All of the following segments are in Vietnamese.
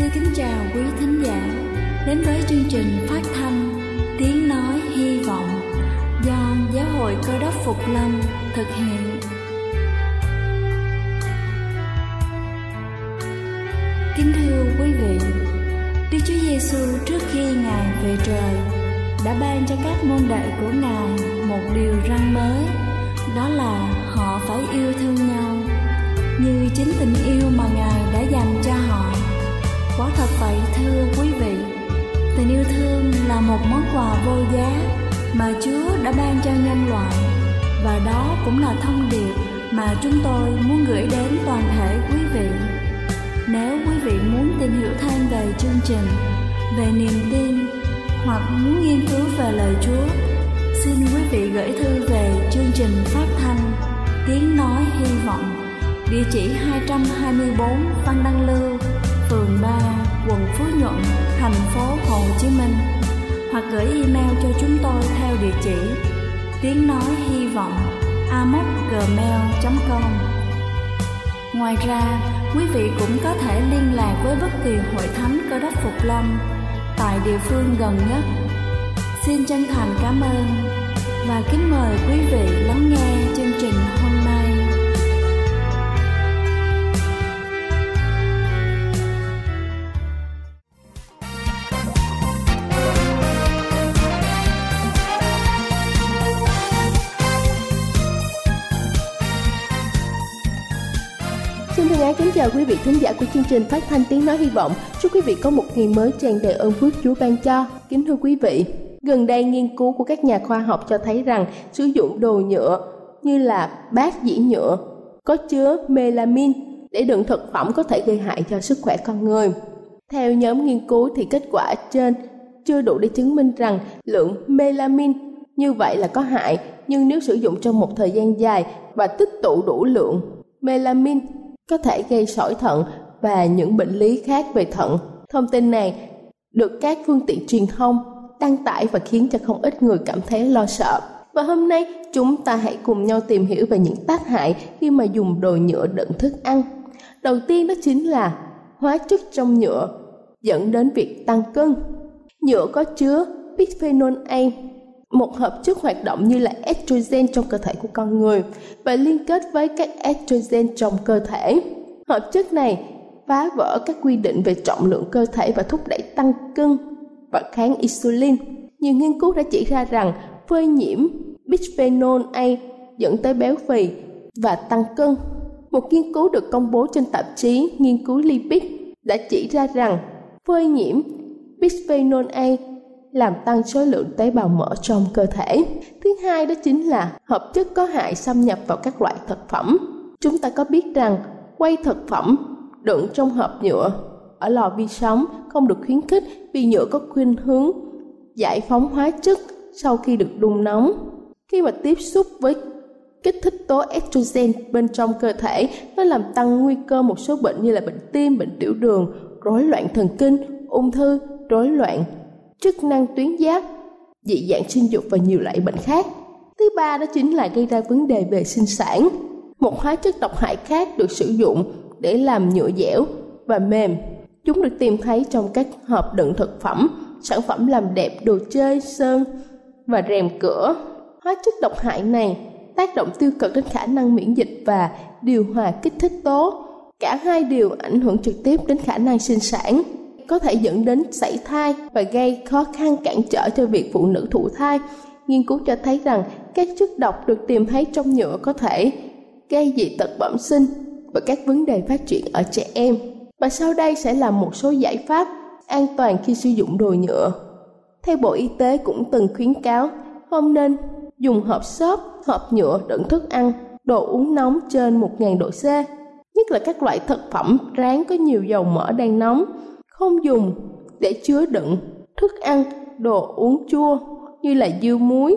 kính chào quý thính giả đến với chương trình phát thanh Tiếng Nói Hy Vọng do Giáo hội Cơ Đốc Phục Lâm thực hiện. Kính thưa quý vị, Đức Chúa Giêsu trước khi Ngài về trời đã ban cho các môn đệ của Ngài một điều răn mới, đó là họ phải yêu thương nhau như chính tình yêu mà Ngài đã dành cho họ. Quả thật vậy thưa quý vị, tình yêu thương là một món quà vô giá mà Chúa đã ban cho nhân loại, và đó cũng là thông điệp mà chúng tôi muốn gửi đến toàn thể quý vị. Nếu quý vị muốn tìm hiểu thêm về chương trình, về niềm tin hoặc muốn nghiên cứu về lời Chúa, xin quý vị gửi thư về chương trình phát thanh Tiếng Nói Hy Vọng, địa chỉ 224 Văn Đăng Lưu, phường 3, quận Phú Nhuận, thành phố Hồ Chí Minh, hoặc gửi email cho chúng tôi theo địa chỉ tiếng nói hy vọng amos@gmail.com. Ngoài ra, quý vị cũng có thể liên lạc với bất kỳ hội thánh Cơ Đốc Phục Lâm tại địa phương gần nhất. Xin chân thành cảm ơn và kính mời quý vị lắng nghe chương trình hôm nay. Xin thân ái kính chào quý vị thính giả của chương trình phát thanh Tiếng Nói Hy Vọng. Chúc quý vị có một ngày mới tràn đầy ơn phước Chúa ban cho. Kính thưa quý vị, gần đây nghiên cứu của các nhà khoa học cho thấy rằng sử dụng đồ nhựa như là bát dĩa nhựa có chứa melamin để đựng thực phẩm có thể gây hại cho sức khỏe con người. Theo nhóm nghiên cứu thì kết quả trên chưa đủ để chứng minh rằng lượng melamin như vậy là có hại, nhưng nếu sử dụng trong một thời gian dài và tích tụ đủ lượng melamin có thể gây sỏi thận và những bệnh lý khác về thận. Thông tin này được các phương tiện truyền thông đăng tải và khiến cho không ít người cảm thấy lo sợ. Và hôm nay chúng ta hãy cùng nhau tìm hiểu về những tác hại khi mà dùng đồ nhựa đựng thức ăn. Đầu tiên đó chính là hóa chất trong nhựa dẫn đến việc tăng cân. Nhựa có chứa bisphenol A, một hợp chất hoạt động như là estrogen trong cơ thể của con người và liên kết với các estrogen trong cơ thể. Hợp chất này phá vỡ các quy định về trọng lượng cơ thể và thúc đẩy tăng cân và kháng insulin. Nhiều nghiên cứu đã chỉ ra rằng phơi nhiễm bisphenol A dẫn tới béo phì và tăng cân. Một nghiên cứu được công bố trên tạp chí Nghiên cứu Lipid đã chỉ ra rằng phơi nhiễm bisphenol A làm tăng số lượng tế bào mỡ trong cơ thể. Thứ hai đó chính là hợp chất có hại xâm nhập vào các loại thực phẩm. Chúng ta có biết rằng quay thực phẩm đựng trong hộp nhựa ở lò vi sóng không được khuyến khích vì nhựa có khuynh hướng giải phóng hóa chất sau khi được đun nóng. Khi mà tiếp xúc với kích thích tố estrogen bên trong cơ thể, nó làm tăng nguy cơ một số bệnh như là bệnh tim, bệnh tiểu đường, rối loạn thần kinh, ung thư, rối loạn chức năng tuyến giáp, dị dạng sinh dục và nhiều loại bệnh khác. Thứ ba đó chính là gây ra vấn đề về sinh sản. Một hóa chất độc hại khác được sử dụng để làm nhựa dẻo và mềm. Chúng được tìm thấy trong các hộp đựng thực phẩm, sản phẩm làm đẹp, đồ chơi, sơn và rèm cửa. Hóa chất độc hại này tác động tiêu cực đến khả năng miễn dịch và điều hòa kích thích tố. Cả hai đều ảnh hưởng trực tiếp đến khả năng sinh sản, có thể dẫn đến sảy thai và gây khó khăn cản trở cho việc phụ nữ thụ thai. Nghiên cứu cho thấy rằng các chất độc được tìm thấy trong nhựa có thể gây dị tật bẩm sinh và các vấn đề phát triển ở trẻ em. Và sau đây sẽ là một số giải pháp an toàn khi sử dụng đồ nhựa. Theo Bộ Y tế cũng từng khuyến cáo không nên dùng hộp xốp, hộp nhựa đựng thức ăn, đồ uống nóng trên 1000 độ C, nhất là các loại thực phẩm rán có nhiều dầu mỡ đang nóng. Không dùng để chứa đựng thức ăn, đồ uống chua như là dưa muối,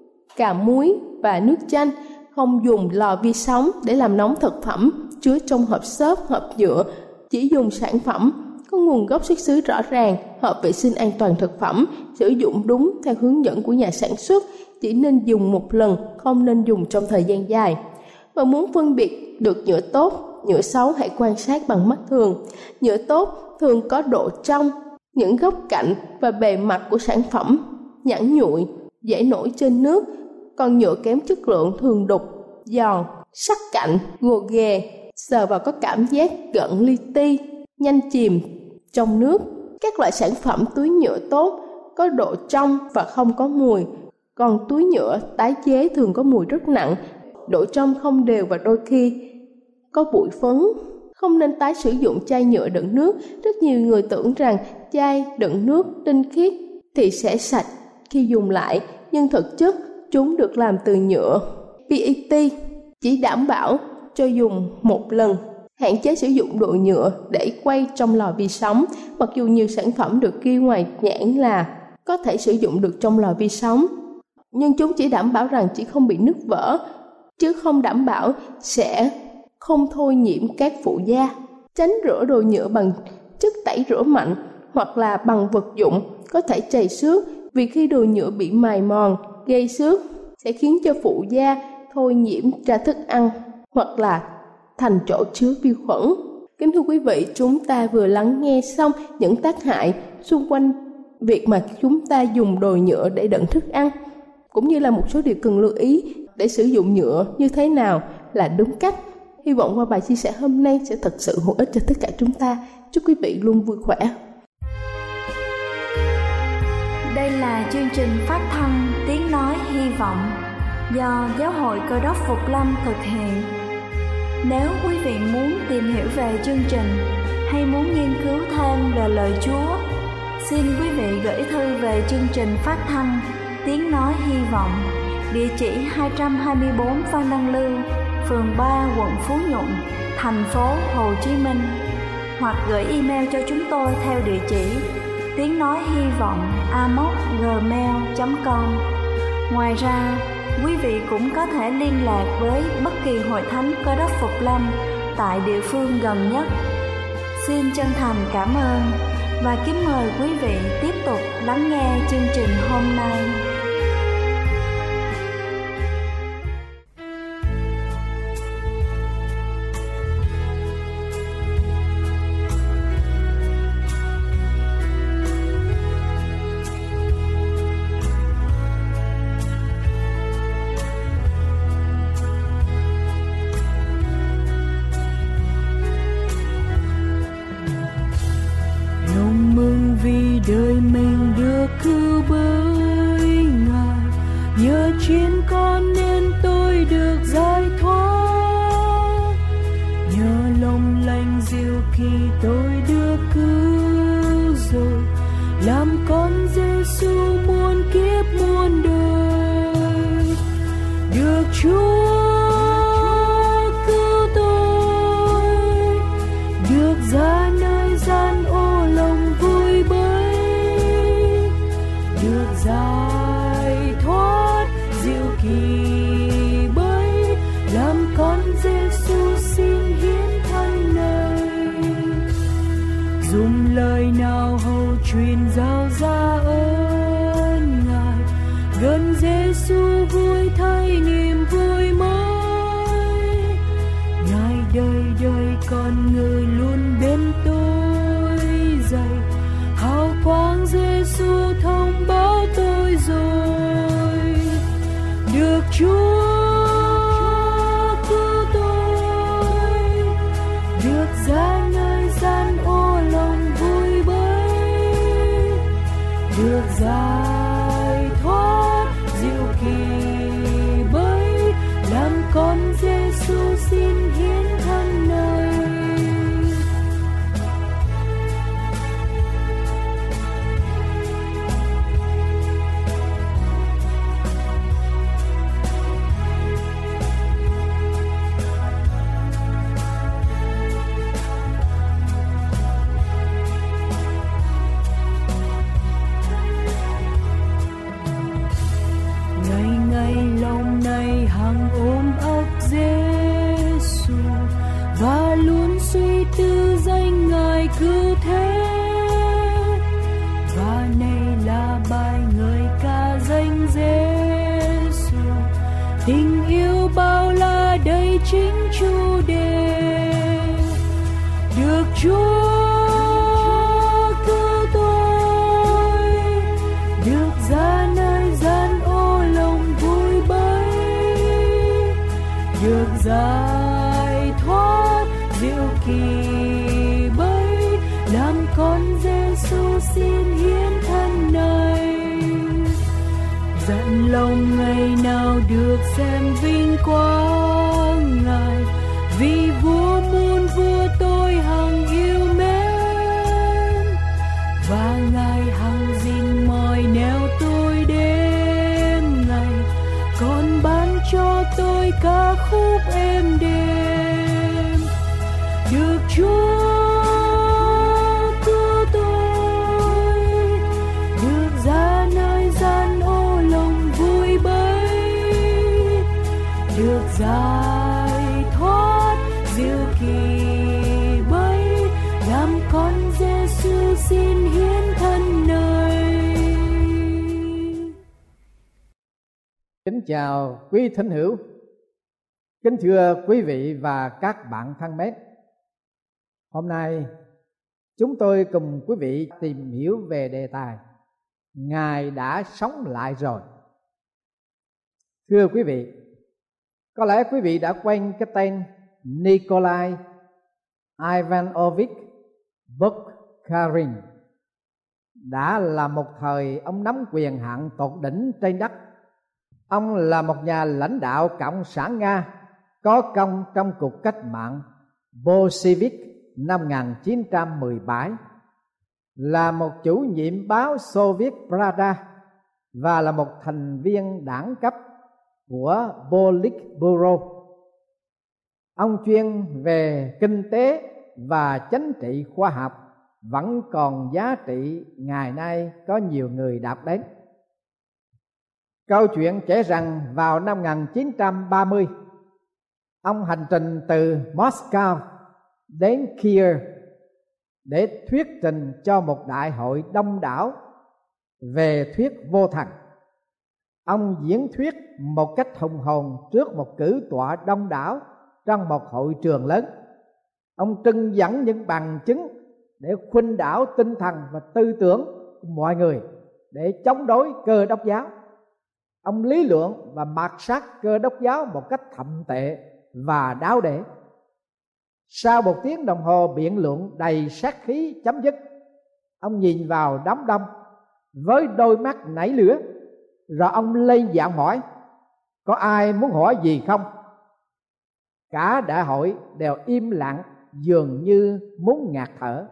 cà muối và nước chanh. Không dùng lò vi sóng để làm nóng thực phẩm chứa trong hộp xốp, hộp nhựa. Chỉ dùng sản phẩm có nguồn gốc xuất xứ rõ ràng, hợp vệ sinh an toàn thực phẩm, sử dụng đúng theo hướng dẫn của nhà sản xuất, chỉ nên dùng một lần, không nên dùng trong thời gian dài. Và muốn phân biệt được nhựa tốt, nhựa xấu hãy quan sát bằng mắt thường. Nhựa tốt thường có độ trong, những góc cạnh và bề mặt của sản phẩm nhẵn nhụi, dễ nổi trên nước. Còn nhựa kém chất lượng thường đục, giòn, sắc cạnh, gồ ghề, sờ vào có cảm giác gợn li ti, nhanh chìm trong nước. Các loại sản phẩm túi nhựa tốt có độ trong và không có mùi, còn túi nhựa tái chế thường có mùi rất nặng, độ trong không đều và đôi khi có bụi phấn. Không nên tái sử dụng chai nhựa đựng nước. Rất nhiều người tưởng rằng chai đựng nước tinh khiết thì sẽ sạch khi dùng lại, nhưng thực chất chúng được làm từ nhựa PET, chỉ đảm bảo cho dùng một lần. Hạn chế sử dụng đồ nhựa để quay trong lò vi sóng. Mặc dù nhiều sản phẩm được ghi ngoài nhãn là có thể sử dụng được trong lò vi sóng, nhưng chúng chỉ đảm bảo rằng chỉ không bị nứt vỡ, chứ không đảm bảo sẽ không thôi nhiễm các phụ gia. Tránh rửa đồ nhựa bằng chất tẩy rửa mạnh hoặc là bằng vật dụng có thể trầy xước, vì khi đồ nhựa bị mài mòn, gây xước sẽ khiến cho phụ gia thôi nhiễm ra thức ăn hoặc là thành chỗ chứa vi khuẩn. Kính thưa quý vị, chúng ta vừa lắng nghe xong những tác hại xung quanh việc mà chúng ta dùng đồ nhựa để đựng thức ăn, cũng như là một số điều cần lưu ý để sử dụng nhựa như thế nào là đúng cách. Hy vọng qua bài chia sẻ hôm nay sẽ thật sự hữu ích cho tất cả chúng ta. Chúc quý vị luôn vui khỏe. Đây là chương trình phát thanh Tiếng Nói Hy Vọng do Giáo hội Cơ đốc Phục Lâm thực hiện. Nếu quý vị muốn tìm hiểu về chương trình hay muốn nghiên cứu thêm về lời Chúa, xin quý vị gửi thư về chương trình phát thanh Tiếng Nói Hy Vọng, địa chỉ 224 Phan Đăng Lưu, phường 3, quận Phú Nhuận, thành phố Hồ Chí Minh, hoặc gửi email cho chúng tôi theo địa chỉ tiếng nói hy vọng amos@gmail.com. Ngoài ra, quý vị cũng có thể liên lạc với bất kỳ hội thánh Cơ đốc Phục Lâm tại địa phương gần nhất. Xin chân thành cảm ơn và kính mời quý vị tiếp tục lắng nghe chương trình hôm nay. Đời mình được cứu bởi Ngài, nhờ trên con nên tôi được giải thoát, nhờ lòng lành dịu khi tôi được cứu rồi, làm con Giêsu muôn kiếp muôn đời, được Chúa cứu tôi, được ra nơi gian ô lòng vui bơi, được giải thoát diệu kỳ bấy, làm con Giêsu xin hiến thân này, dùng lời nào hầu truyền giao ra ơn Ngài, gần Giêsu vui thay niềm vui mới, Ngài đời đời con người luôn bên tôi dạy, hào quang Giêsu thông báo tôi rồi, được Chúa cứu tôi, được ra nơi gian ô lòng vui bấy, được giải thoát diệu kỳ bấy, làm con Giêsu xin hiến thân này. Hằng ôm ấp Giêsu và luôn suy tư danh Ngài cứu thế, và này là bài ngợi ca danh Giêsu, tình yêu bao la đầy chính chủ đề, Chúa cứu tôi, được ra nơi gian ô lòng vui bấy, được giải thoát diệu kỳ bấy, làm con Giêsu xin hiến thân này. Dặn lòng ngày nào được xem vinh quang Ngài, vì vua muôn vua tôi hằng yêu mến, và Ngài hằng gìn mỏi neo tôi đêm ngày, còn ban cho tôi ca khúc êm đềm. Được Chúa cứu tôi, được ra nơi gian ô lòng vui bấy, được giải thoát diệu kỳ bấy, làm con Giêsu xin hiến thân này. Kính chào quý thính hữu, kính thưa quý vị và các bạn thân mến. Hôm nay chúng tôi cùng quý vị tìm hiểu về đề tài Ngài đã sống lại rồi. Thưa quý vị, có lẽ quý vị đã quen cái tên Nikolai Ivanovich Bukharin. Đã là một thời ông nắm quyền hạn tột đỉnh trên đất. Ông là một nhà lãnh đạo cộng sản Nga có công trong cuộc cách mạng Bolshevik năm 1917, là một chủ nhiệm báo Soviet Pravda và là một thành viên đảng cấp của Politburo. Ông chuyên về kinh tế và chính trị khoa học, vẫn còn giá trị ngày nay có nhiều người đạp đến. Câu chuyện kể rằng vào năm 1930, ông hành trình từ Moscow đến Kiev để thuyết trình cho một đại hội đông đảo về thuyết vô thần. Ông diễn thuyết một cách hùng hồn trước một cử tọa đông đảo trong một hội trường lớn. Ông trưng dẫn những bằng chứng để khuynh đảo tinh thần và tư tưởng của mọi người để chống đối Cơ đốc giáo. Ông lý luận và mạt sát Cơ đốc giáo một cách thậm tệ và đáo để. Sau 1 tiếng đồng hồ biện luận đầy sát khí chấm dứt, ông nhìn vào đám đông với đôi mắt nảy lửa, rồi ông lên giọng hỏi: có ai muốn hỏi gì không? Cả đại hội đều im lặng, dường như muốn ngạt thở.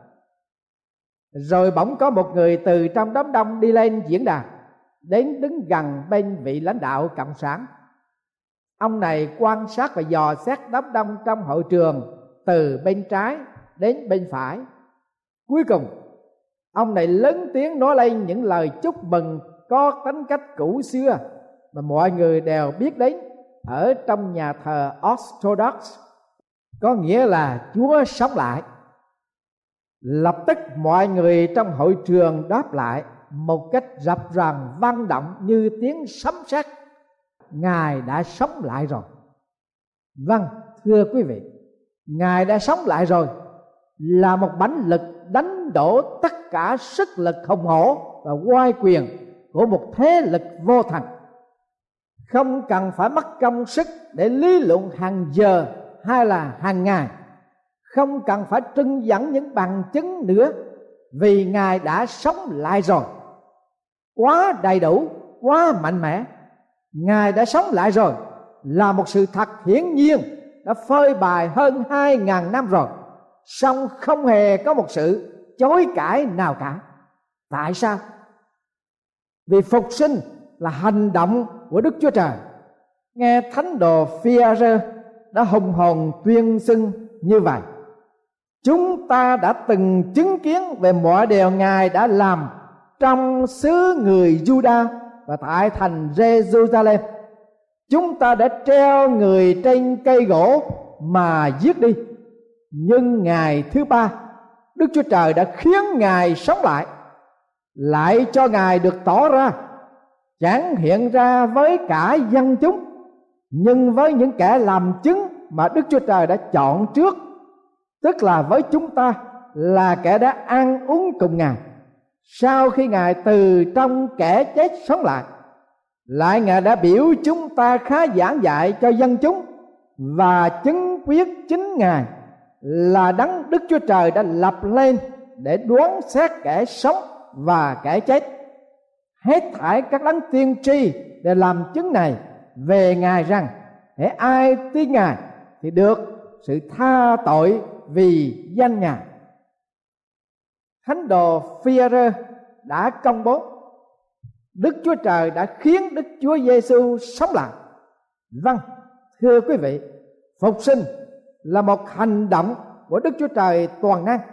Rồi bỗng có một người từ trong đám đông đi lên diễn đàn, đến đứng gần bên vị lãnh đạo cộng sản. Ông này quan sát và dò xét đám đông trong hội trường từ bên trái đến bên phải. Cuối cùng ông này lớn tiếng nói lên những lời chúc mừng có tính cách cũ xưa mà mọi người đều biết đến ở trong nhà thờ Orthodox, có nghĩa là Chúa sống lại. Lập tức mọi người trong hội trường đáp lại một cách rập ràng vang động như tiếng sấm sét: Ngài đã sống lại rồi. Vâng, thưa quý vị, Ngài đã sống lại rồi là một mãnh lực đánh đổ tất cả sức lực hùng hổ và oai quyền của một thế lực vô thần. Không cần phải mất công sức để lý luận hàng giờ hay là hàng ngày, không cần phải trưng dẫn những bằng chứng nữa, vì Ngài đã sống lại rồi. Quá đầy đủ, quá mạnh mẽ. Ngài đã sống lại rồi là một sự thật hiển nhiên, đã phơi bày hơn 2.000 năm rồi, song không hề có một sự chối cãi nào cả. Tại sao? Vì phục sinh là hành động của Đức Chúa Trời. Nghe thánh đồ Phi-a-rơ đã hùng hồn tuyên xưng như vậy: chúng ta đã từng chứng kiến về mọi điều Ngài đã làm trong xứ người Juda và tại thành Jerusalem. Chúng ta đã treo người trên cây gỗ mà giết đi, nhưng ngày thứ ba Đức Chúa Trời đã khiến Ngài sống lại, lại cho Ngài được tỏ ra, chẳng hiện ra với cả dân chúng, nhưng với những kẻ làm chứng mà Đức Chúa Trời đã chọn trước, tức là với chúng ta là kẻ đã ăn uống cùng Ngài. Sau khi Ngài từ trong kẻ chết sống lại Ngài đã biểu chúng ta khá giảng dạy cho dân chúng và chứng quyết chính Ngài là đấng Đức Chúa Trời đã lập lên để đoán xét kẻ sống và kẻ chết. Hết thảy các đấng tiên tri để làm chứng này về Ngài rằng hễ ai tin Ngài thì được sự tha tội vì danh Ngài. Thánh đồ Phi-e-rơ đã công bố Đức Chúa Trời đã khiến Đức Chúa Giêsu sống lại. Vâng, thưa quý vị, phục sinh là một hành động của Đức Chúa Trời toàn năng.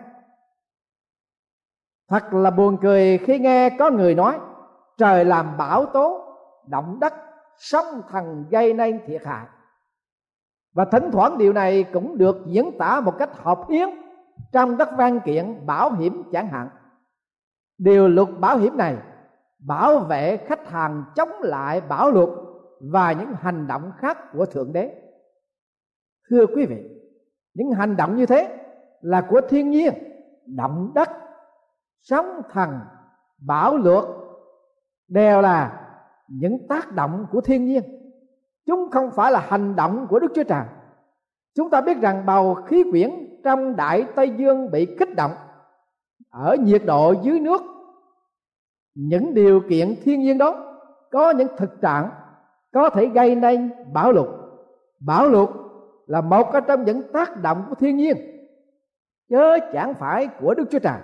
Thật là buồn cười khi nghe có người nói trời làm bão tố, động đất, sóng thần gây nên thiệt hại. Và thỉnh thoảng điều này cũng được diễn tả một cách hợp hiến trong các văn kiện bảo hiểm chẳng hạn. Điều luật bảo hiểm này bảo vệ khách hàng chống lại bão lụt và những hành động khác của Thượng Đế. Thưa quý vị, những hành động như thế là của thiên nhiên, động đất, sóng thần, bão lụt đều là những tác động của thiên nhiên. Chúng không phải là hành động của Đức Chúa Trời. Chúng ta biết rằng bầu khí quyển trong Đại Tây Dương bị kích động ở nhiệt độ dưới nước. Những điều kiện thiên nhiên đó có những thực trạng có thể gây nên bão lụt. Bão lụt là một trong những tác động của thiên nhiên, chứ chẳng phải của Đức Chúa Trời.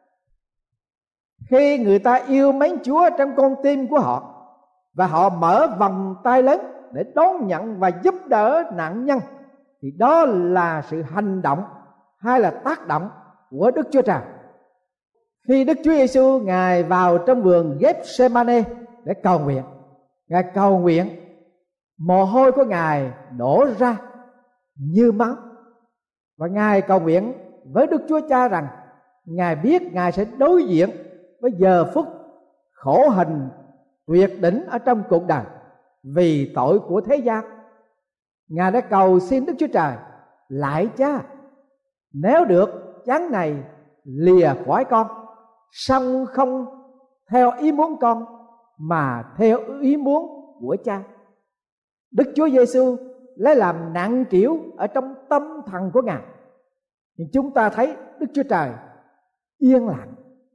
Khi người ta yêu mến Chúa trong con tim của họ và họ mở vòng tay lớn để đón nhận và giúp đỡ nạn nhân, thì đó là sự hành động hay là tác động của Đức Chúa Trời. Khi Đức Chúa Giêsu Ngài vào trong vườn Gethsemane để cầu nguyện, Ngài cầu nguyện, mồ hôi của Ngài đổ ra như máu. Và Ngài cầu nguyện với Đức Chúa Cha rằng Ngài biết Ngài sẽ đối diện với giờ phút khổ hình tuyệt đỉnh ở trong cuộc đời vì tội của thế gian. Ngài đã cầu xin Đức Chúa Trời: lạy Cha, nếu được chén này lìa khỏi con, song không theo ý muốn con mà theo ý muốn của Cha. Đức Chúa Giêsu lấy làm nặng trĩu ở trong tâm thần của Ngài. Nhưng chúng ta thấy Đức Chúa Trời yên lặng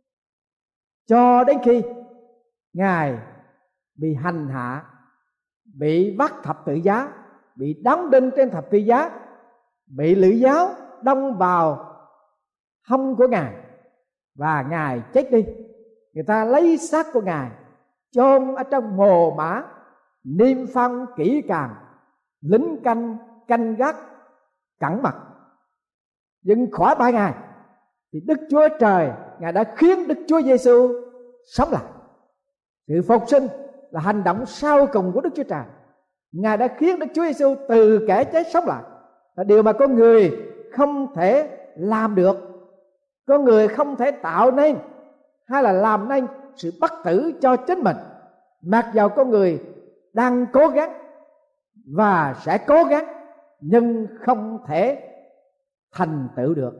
cho đến khi Ngài bị hành hạ, bị bắt thập tự giá, bị đóng đinh trên thập tự giá, bị lưỡi giáo đâm vào hông của Ngài và Ngài chết đi. Người ta lấy xác của Ngài chôn ở trong mồ mả, niêm phong kỹ càng, lính canh gác cẩn mật. Nhưng khỏi 3 ngày thì Đức Chúa Trời Ngài đã khiến Đức Chúa Giêsu sống lại. Sự phục sinh là hành động sau cùng của Đức Chúa Trời. Ngài đã khiến Đức Chúa Giêsu từ kẻ chết sống lại, là điều mà con người không thể làm được. Con người không thể tạo nên hay là làm nên sự bất tử cho chính mình, mặc dầu con người đang cố gắng và sẽ cố gắng, nhưng không thể thành tựu được.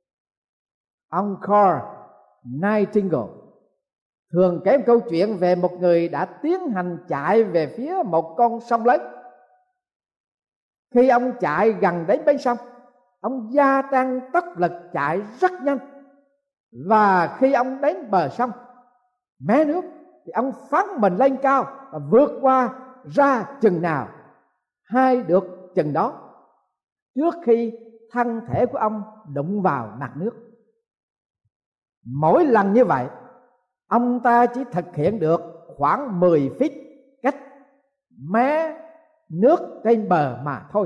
Ông Carl Nightingale thường kể một câu chuyện về một người đã tiến hành chạy về phía một con sông lớn. Khi ông chạy gần đến bến sông, ông gia tăng tốc lực chạy rất nhanh, và khi ông đến bờ sông mé nước thì ông phóng mình lên cao và vượt qua ra chừng nào hay được chừng đó, trước khi thân thể của ông đụng vào mặt nước. Mỗi lần như vậy, ông ta chỉ thực hiện được khoảng 10 feet cách mé nước trên bờ mà thôi.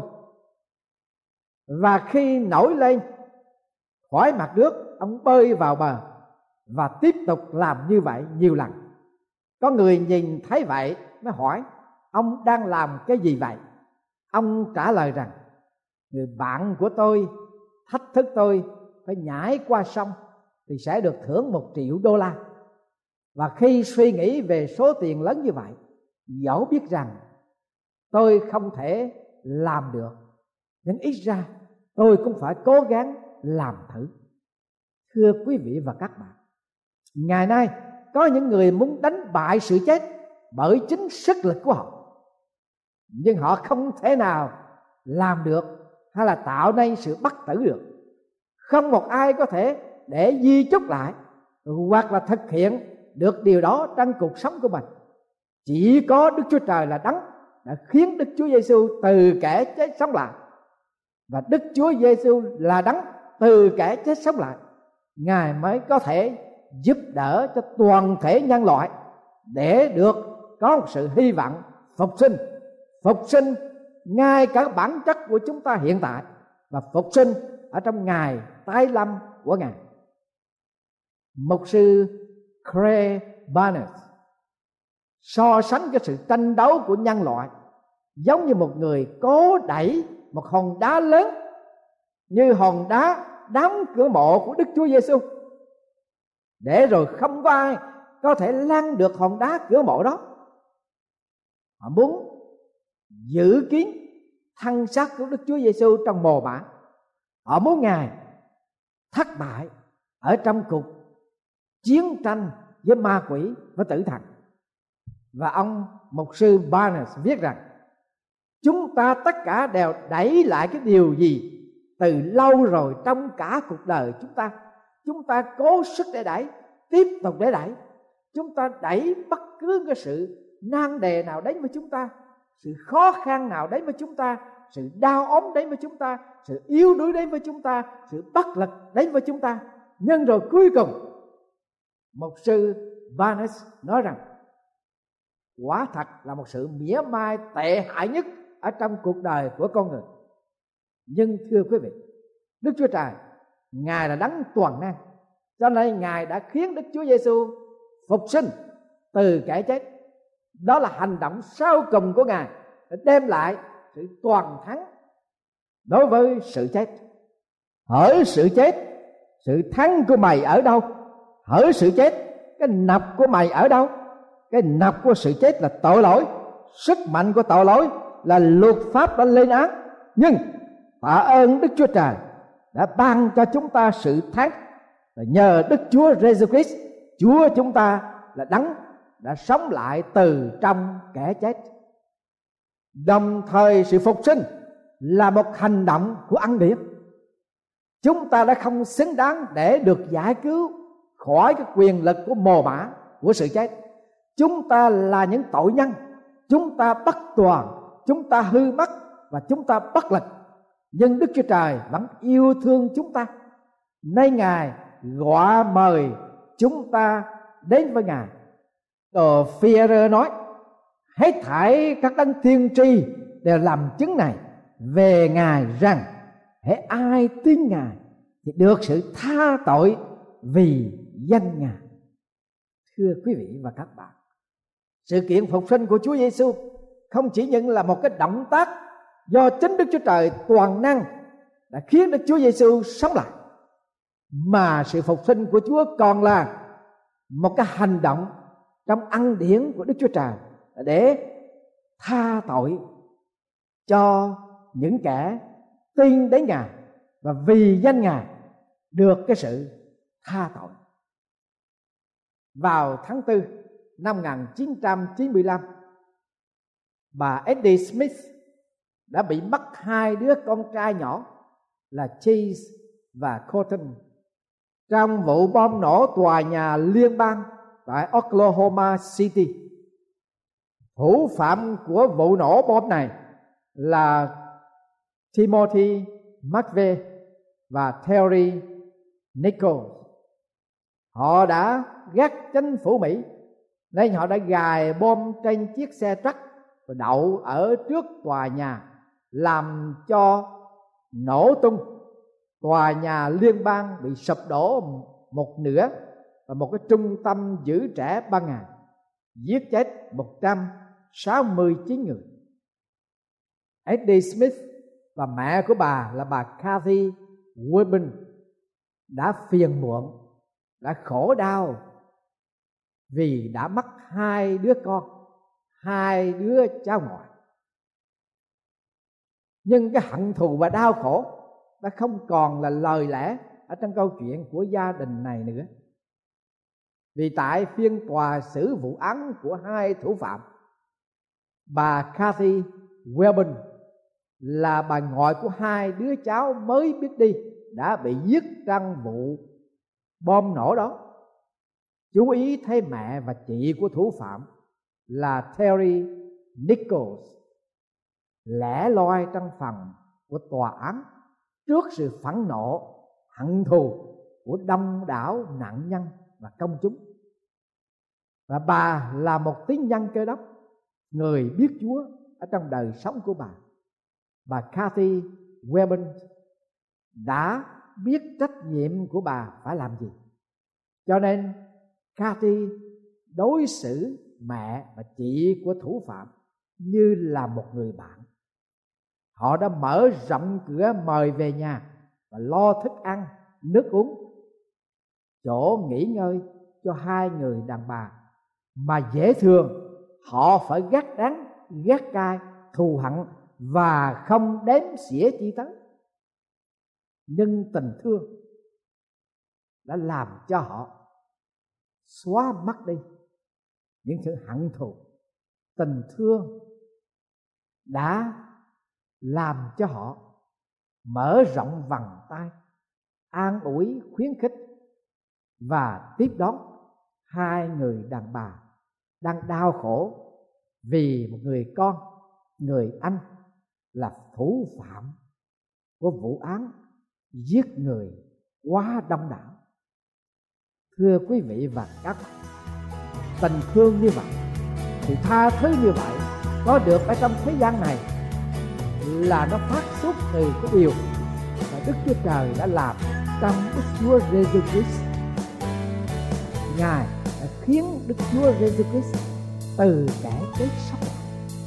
Và khi nổi lên khỏi mặt nước, ông bơi vào bờ và tiếp tục làm như vậy nhiều lần. Có người nhìn thấy vậy mới hỏi: ông đang làm cái gì vậy? Ông trả lời rằng: người bạn của tôi thách thức tôi phải nhảy qua sông thì sẽ được thưởng $1 triệu. Và khi suy nghĩ về số tiền lớn như vậy, dẫu biết rằng tôi không thể làm được, nhưng ít ra tôi cũng phải cố gắng làm thử. Thưa quý vị và các bạn, ngày nay có những người muốn đánh bại sự chết bởi chính sức lực của họ, nhưng họ không thể nào làm được hay là tạo nên sự bất tử được. Không một ai có thể để di chúc lại hoặc là thực hiện được điều đó trong cuộc sống của mình. Chỉ có Đức Chúa Trời là đấng đã khiến Đức Chúa Giêsu từ kẻ chết sống lại, và Đức Chúa Giêsu là đấng từ kẻ chết sống lại, Ngài mới có thể giúp đỡ cho toàn thể nhân loại để được có một sự hy vọng phục sinh ngay cả bản chất của chúng ta hiện tại, và phục sinh ở trong ngày tái lâm của Ngài. Mục sư Craig Barnes so sánh cái sự tranh đấu của nhân loại giống như một người cố đẩy một hòn đá lớn, như hòn đá đóng cửa mộ của Đức Chúa Giêsu, để rồi không có ai có thể lăn được hòn đá cửa mộ đó. Họ muốn giữ kín thân xác của Đức Chúa Giêsu trong mồ mả. Họ muốn Ngài thất bại ở trong cuộc chiến tranh với ma quỷ và tử thần. Và ông mục sư Barnes viết rằng chúng ta tất cả đều đẩy lại cái điều gì từ lâu rồi trong cả cuộc đời chúng ta cố sức để đẩy, tiếp tục để đẩy. Chúng ta đẩy bất cứ cái sự nan đề nào đến với chúng ta, sự khó khăn nào đến với chúng ta, sự đau ốm đến với chúng ta, sự yếu đuối đến với chúng ta, sự bất lực đến với chúng ta. Nhưng rồi cuối cùng mục sư Barnes nói rằng quả thật là một sự mỉa mai tệ hại nhất ở trong cuộc đời của con người. Nhưng thưa quý vị, Đức Chúa Trời, Ngài là đấng toàn năng, cho nên Ngài đã khiến Đức Chúa Giêsu phục sinh từ kẻ chết. Đó là hành động sau cùng của Ngài để đem lại sự toàn thắng đối với sự chết. Hỡi sự chết, sự thắng của mày ở đâu? Hỡi sự chết, cái nọc của mày ở đâu? Cái nọc của sự chết là tội lỗi, sức mạnh của tội lỗi là luật pháp đã lên án. Nhưng tạ ơn Đức Chúa Trời đã ban cho chúng ta sự thắng, là nhờ Đức Chúa Jesus Christ, Chúa chúng ta là đấng đã sống lại từ trong kẻ chết. Đồng thời sự phục sinh là một hành động của ân điển. Chúng ta đã không xứng đáng để được giải cứu khỏi cái quyền lực của mồ mả, của sự chết. Chúng ta là những tội nhân, chúng ta bất toàn, chúng ta hư mất và chúng ta bất lực. Nhưng Đức Chúa Trời vẫn yêu thương chúng ta, nên Ngài gọi mời chúng ta đến với Ngài. Phi-e-rơ nói: hết thảy các đấng tiên tri đều làm chứng này về Ngài rằng hễ ai tin Ngài thì được sự tha tội vì danh Ngài. Thưa quý vị và các bạn, sự kiện phục sinh của Chúa Giêsu không chỉ những là một cái động tác do chính Đức Chúa Trời toàn năng đã khiến Đức Chúa Giêsu sống lại, mà sự phục sinh của Chúa còn là một cái hành động trong ân điển của Đức Chúa Trời để tha tội cho những kẻ tin đến Ngài và vì danh Ngài được cái sự tha tội. Vào tháng 4 năm 1995, bà Eddie Smith đã bị mất hai đứa con trai nhỏ là Chase và Colton trong vụ bom nổ tòa nhà liên bang tại Oklahoma City. Thủ phạm của vụ nổ bom này là Timothy McVeigh và Terry Nichols. Họ đã ghét chính phủ Mỹ nên họ đã gài bom trên chiếc xe truck và đậu ở trước tòa nhà, làm cho nổ tung. Tòa nhà liên bang bị sụp đổ một nửa và một cái trung tâm giữ trẻ ban ngày, giết chết 169 người. Eddie Smith và mẹ của bà là bà Kathy Weber đã phiền muộn, đã khổ đau vì đã mất hai đứa con, hai đứa cháu ngoại. Nhưng cái hận thù và đau khổ đã không còn là lời lẽ ở trong câu chuyện của gia đình này nữa. Vì tại phiên tòa xử vụ án của hai thủ phạm, bà Kathy Webber là bà ngoại của hai đứa cháu mới biết đi đã bị giết trong vụ bom nổ đó. Chú ý thấy mẹ và chị của thủ phạm là Terry Nichols lẻ loi trong phòng của tòa án trước sự phẫn nộ, hận thù của đông đảo nạn nhân và công chúng. Và bà là một tín nhân Cơ Đốc, người biết Chúa ở trong đời sống của bà. Bà Kathy Webber đã biết trách nhiệm của bà phải làm gì, cho nên Kathy đối xử mẹ và chị của thủ phạm như là một người bạn. Họ đã mở rộng cửa mời về nhà và lo thức ăn, nước uống, chỗ nghỉ ngơi cho hai người đàn bà mà dễ thường họ phải gắt đắng, gắt cay, thù hận và không đếm xỉa chi tới. Nhưng tình thương đã làm cho họ xóa mất đi những sự hận thù. Tình thương đã làm cho họ mở rộng vòng tay, an ủi, khuyến khích và tiếp đón hai người đàn bà đang đau khổ vì một người con, người anh là thủ phạm của vụ án giết người quá đông đảo. Thưa quý vị và các bạn, tình thương như vậy, sự tha thứ như vậy có được ở trong thế gian này là nó phát xuất từ cái điều mà Đức Chúa Trời đã làm trong Đức Chúa Giêsu Christ. Ngài đã khiến Đức Chúa Giêsu Christ từ kẻ chết sống lại.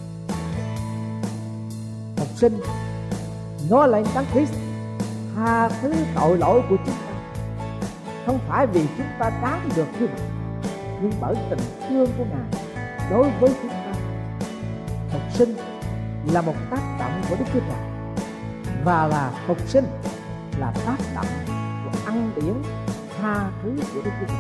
Phục sinh nói lên Đấng Christ tha thứ tội lỗi của chúng ta, không phải vì chúng ta đáng được như vậy, nhưng bởi tình thương của Ngài đối với chúng ta. Phục sinh là một tác động của Đức Chúa Trời, và là phục sinh là tác động của ân điển tha thứ của Đức Chúa Trời.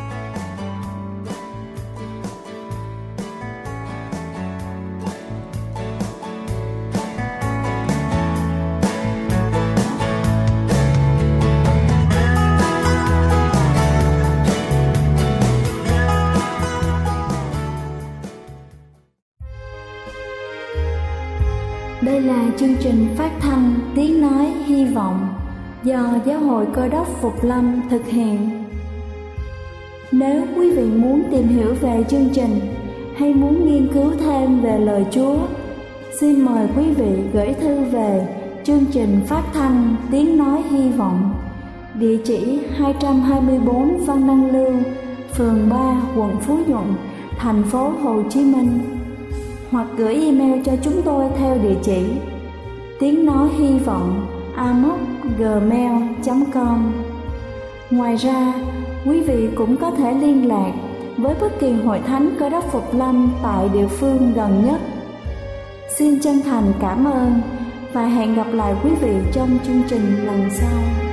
Đây là chương trình phát thanh Tiếng Nói Hy Vọng do Giáo hội Cơ Đốc Phục Lâm thực hiện. Nếu quý vị muốn tìm hiểu về chương trình hay muốn nghiên cứu thêm về lời Chúa, xin mời quý vị gửi thư về chương trình phát thanh Tiếng Nói Hy Vọng, địa chỉ 224 Văn Đăng Lưu, phường 3, quận Phú Nhuận, thành phố Hồ Chí Minh, hoặc gửi email cho chúng tôi theo địa chỉ tiếng nói hy vọng amos@gmail.com. Ngoài ra, quý vị cũng có thể liên lạc với bất kỳ hội thánh Cơ Đốc Phục Lâm tại địa phương gần nhất. Xin chân thành cảm ơn và hẹn gặp lại quý vị trong chương trình lần sau.